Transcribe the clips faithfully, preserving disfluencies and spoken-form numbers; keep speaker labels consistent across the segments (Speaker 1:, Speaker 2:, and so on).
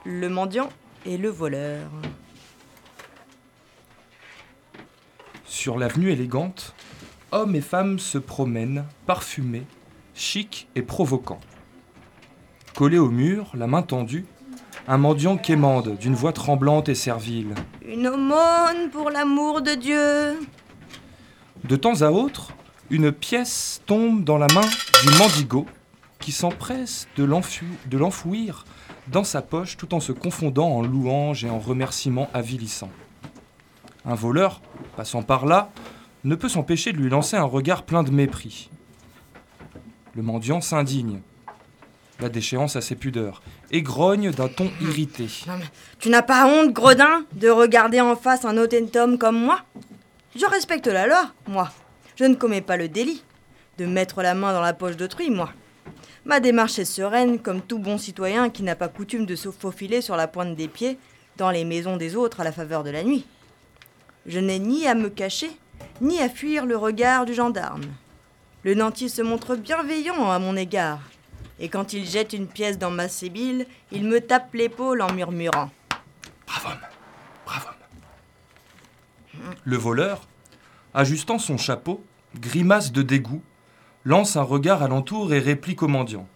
Speaker 1: le mendiant et le voleur.
Speaker 2: Sur l'avenue élégante, hommes et femmes se promènent, parfumés, chics et provoquants. Collé au mur, la main tendue, un mendiant quémande d'une voix tremblante et servile.
Speaker 1: « Une aumône pour l'amour de Dieu !»
Speaker 2: De temps à autre, une pièce tombe dans la main du mendigo qui s'empresse de, l'enfu- de l'enfouir dans sa poche tout en se confondant en louanges et en remerciements avilissants. Un voleur, passant par là, ne peut s'empêcher de lui lancer un regard plein de mépris. Le mendiant s'indigne. La déchéance a ses pudeurs et grogne d'un ton irrité.
Speaker 1: Non mais, tu n'as pas honte, gredin, de regarder en face un honnête homme comme moi ? Je respecte la loi, moi. Je ne commets pas le délit de mettre la main dans la poche d'autrui, moi. Ma démarche est sereine, comme tout bon citoyen qui n'a pas coutume de se faufiler sur la pointe des pieds dans les maisons des autres à la faveur de la nuit. Je n'ai ni à me cacher, ni à fuir le regard du gendarme. Le nanti se montre bienveillant à mon égard, et quand il jette une pièce dans ma sébile, il me tape l'épaule en murmurant «
Speaker 2: Brave homme, brave homme !» Le voleur, ajustant son chapeau, grimace de dégoût, lance un regard alentour et réplique au mendiant.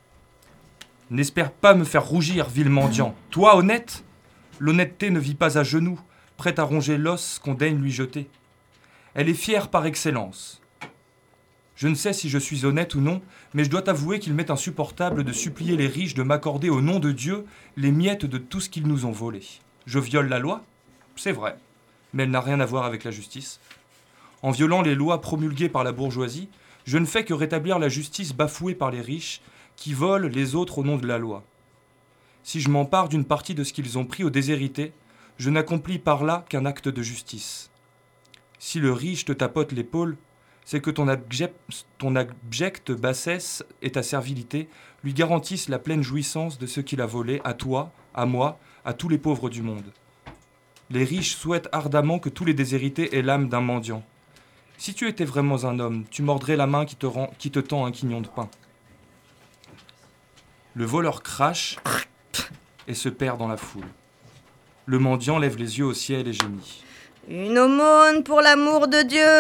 Speaker 2: « N'espère pas me faire rougir, vil mendiant. Toi, honnête ? L'honnêteté ne vit pas à genoux, prête à ronger l'os qu'on daigne lui jeter. Elle est fière par excellence. Je ne sais si je suis honnête ou non, mais je dois t'avouer qu'il m'est insupportable de supplier les riches de m'accorder au nom de Dieu les miettes de tout ce qu'ils nous ont volé. Je viole la loi, c'est vrai, mais elle n'a rien à voir avec la justice. En violant les lois promulguées par la bourgeoisie, je ne fais que rétablir la justice bafouée par les riches qui volent les autres au nom de la loi. Si je m'empare d'une partie de ce qu'ils ont pris aux déshérités, je n'accomplis par là qu'un acte de justice. Si le riche te tapote l'épaule, c'est que ton, abject, ton abjecte bassesse et ta servilité lui garantissent la pleine jouissance de ce qu'il a volé à toi, à moi, à tous les pauvres du monde. Les riches souhaitent ardemment que tous les déshérités aient l'âme d'un mendiant. Si tu étais vraiment un homme, tu mordrais la main qui te, rend, qui te tend un quignon de pain. Le voleur crache et se perd dans la foule. Le mendiant lève les yeux au ciel et gémit.
Speaker 1: « Une aumône pour l'amour de Dieu !»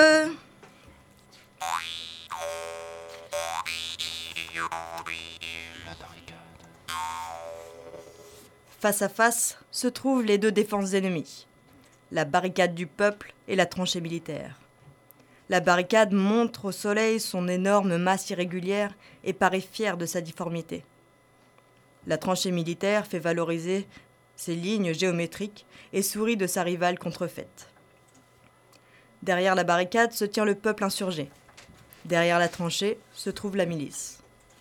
Speaker 1: Face à face se trouvent les deux défenses ennemies, la barricade du peuple et la tranchée militaire. La barricade montre au soleil son énorme masse irrégulière et paraît fière de sa difformité. La tranchée militaire fait valoriser ses lignes géométriques et sourit de sa rivale contrefaite. Derrière la barricade se tient le peuple insurgé. Derrière la tranchée se trouve la milice.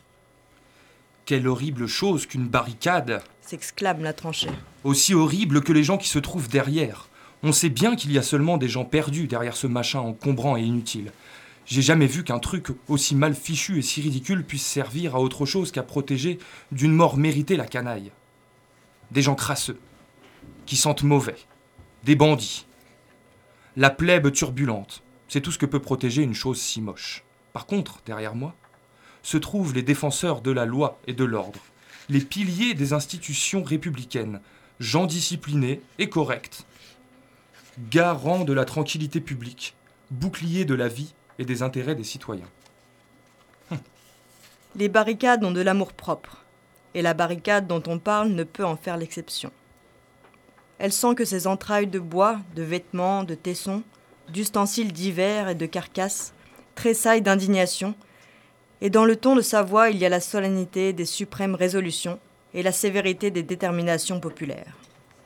Speaker 2: Quelle horrible chose qu'une barricade !
Speaker 1: S'exclame la tranchée.
Speaker 2: Aussi horrible que les gens qui se trouvent derrière. On sait bien qu'il y a seulement des gens perdus derrière ce machin encombrant et inutile. J'ai jamais vu qu'un truc aussi mal fichu et si ridicule puisse servir à autre chose qu'à protéger d'une mort méritée la canaille. Des gens crasseux, qui sentent mauvais, des bandits. La plèbe turbulente, c'est tout ce que peut protéger une chose si moche. Par contre, derrière moi, se trouvent les défenseurs de la loi et de l'ordre, les piliers des institutions républicaines, gens disciplinés et corrects, garants de la tranquillité publique, boucliers de la vie et des intérêts des citoyens. Hum.
Speaker 1: Les barricades ont de l'amour-propre, et la barricade dont on parle ne peut en faire l'exception. Elle sent que ses entrailles de bois, de vêtements, de tessons, d'ustensiles divers et de carcasses tressaillent d'indignation, et dans le ton de sa voix, il y a la solennité des suprêmes résolutions et la sévérité des déterminations populaires.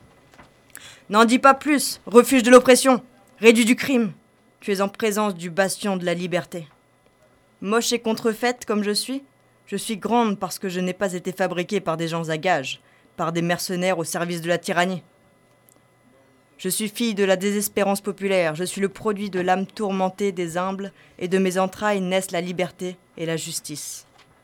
Speaker 1: N'en dis pas plus, refuge de l'oppression, réduit du crime. Tu es en présence du bastion de la liberté. Moche et contrefaite comme je suis, je suis grande parce que je n'ai pas été fabriquée par des gens à gages, par des mercenaires au service de la tyrannie. Je suis fille de la désespérance populaire, je suis le produit de l'âme tourmentée des humbles, et de mes entrailles naissent la liberté et la justice.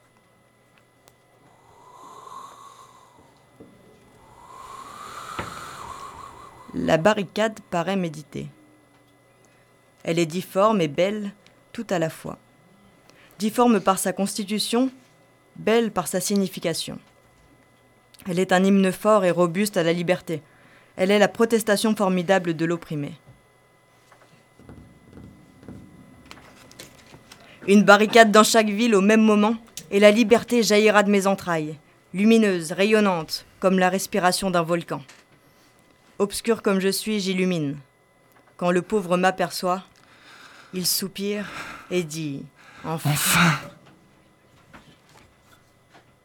Speaker 1: La barricade paraît méditer. Elle est difforme et belle tout à la fois. Difforme par sa constitution, belle par sa signification. Elle est un hymne fort et robuste à la liberté. Elle est la protestation formidable de l'opprimé. Une barricade dans chaque ville au même moment, et la liberté jaillira de mes entrailles, lumineuse, rayonnante, comme la respiration d'un volcan. Obscur comme je suis, j'illumine. Quand le pauvre m'aperçoit, il soupire et dit « Enfin !»
Speaker 2: Enfin !